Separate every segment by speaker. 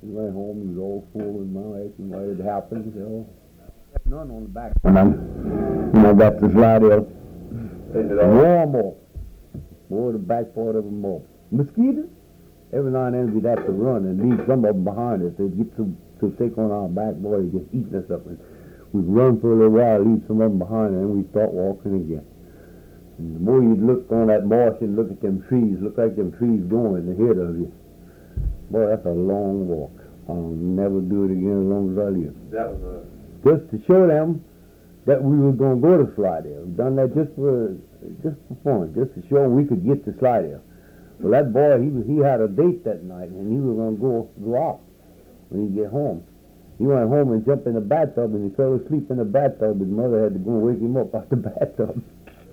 Speaker 1: He went home, he was all full in my ass and what had happened, so. None on the back. And I got the Slidell warm up. Boy, the back part of them up. Mosquitoes? Every now and then we'd have to run and leave some of them behind us. They'd get so thick on our back, boy, they'd just eating us up. And we'd run for a little while, leave some of them behind, and then we'd start walking again. And the more you'd look on that marsh and look at them trees, look like them trees going ahead of you. Boy, that's a long walk. I'll never do it again as long as I live.
Speaker 2: That was
Speaker 1: just to show them that we were going to go to Slidell. We've done that just for fun, just to show them we could get to Slidell. Well, that boy, he had a date that night, and he was going to go out when he get home. He went home and jumped in the bathtub, and he fell asleep in the bathtub. His mother had to go and wake him up out the bathtub.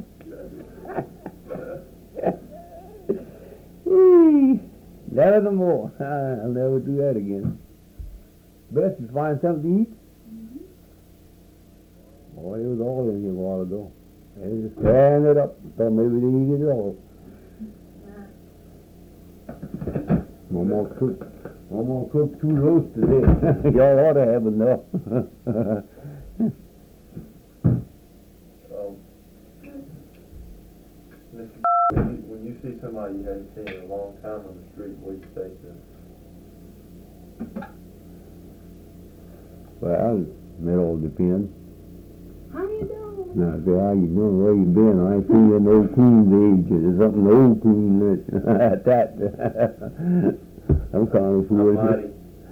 Speaker 1: Never no more. I'll never do that again. Best is find something to eat. Boy, it was all in here a while ago. They just tearing it up. Thought maybe they eat it all. One more cook 2 roasts today. Y'all ought to have enough.
Speaker 2: When you see somebody you haven't seen in a long time on the street, what do you say to them?
Speaker 1: Well, it all depends.
Speaker 3: How you doing?
Speaker 1: Now, I say, how you doing? Where you been? I ain't seen you in no queen's age. There's something old queen at that. I'm kind of foolish.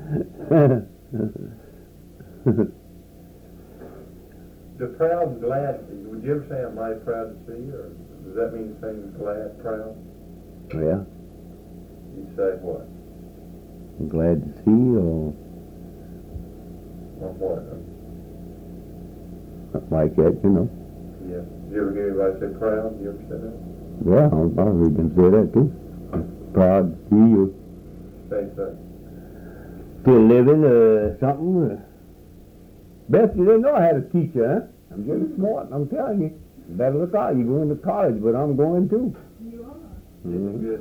Speaker 2: The proud and glad, would you ever say I'm mighty proud to see you, or does that mean the same as glad, proud?
Speaker 1: Yeah.
Speaker 2: You'd say what?
Speaker 1: I'm glad to see you,
Speaker 2: or what?
Speaker 1: Like that, you know.
Speaker 2: Yeah. Did you ever hear anybody say proud? You ever say that?
Speaker 1: Yeah, I probably can say that too. Proud to see you.
Speaker 2: Same thing.
Speaker 1: Still living, something. Best you didn't know I had a teacher, huh? I'm getting smart, I'm telling you. You better look out. You're going to college, but I'm going too.
Speaker 3: You are.
Speaker 1: Mm-hmm.
Speaker 2: Good.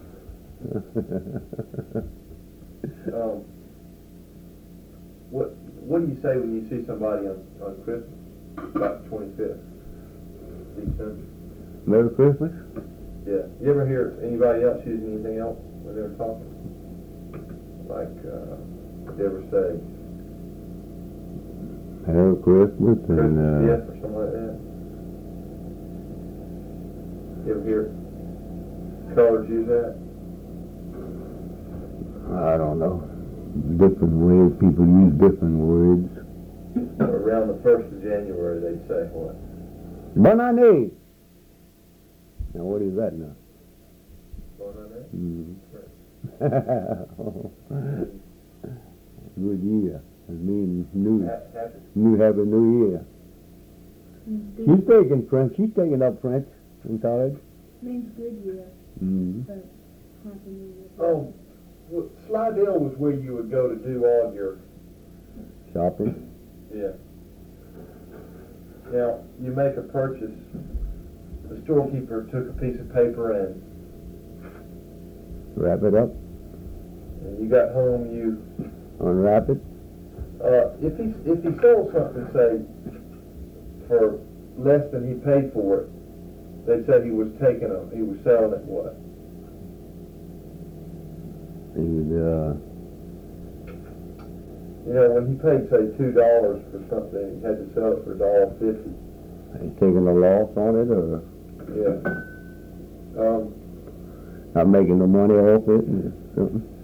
Speaker 2: What do you say when you see somebody on Christmas, about the 25th December?
Speaker 1: Merry Christmas?
Speaker 2: Yeah. You ever hear anybody else using anything else when they're talking? Like, you ever say
Speaker 1: Merry Christmas and
Speaker 2: yes, or something like that? You ever hear colors use that?
Speaker 1: I don't know. Different ways, people use different words.
Speaker 2: Around the 1st of January, they say what?
Speaker 1: Bon année. Now what is that now?
Speaker 2: Bon année?
Speaker 1: Mm-hmm. Good year. It means happy new year. She's taking French. She's taking up French in college.
Speaker 3: Means good year.
Speaker 1: Mm-hmm.
Speaker 3: But happy new year.
Speaker 2: Oh, well, Slidell was where you would go to do all your
Speaker 1: Shopping.
Speaker 2: Yeah. Now, you make a purchase. The storekeeper took a piece of paper and
Speaker 1: Wrap it up.
Speaker 2: you got home, you
Speaker 1: Unwrap it.
Speaker 2: if he sold something, say, for less than he paid for it, they'd say he was selling it what? You know, when he paid, say, $2 for something, he had to sell it for $1.50.
Speaker 1: He's taking a loss on it, or
Speaker 2: Yeah.
Speaker 1: not making no money off it, or something.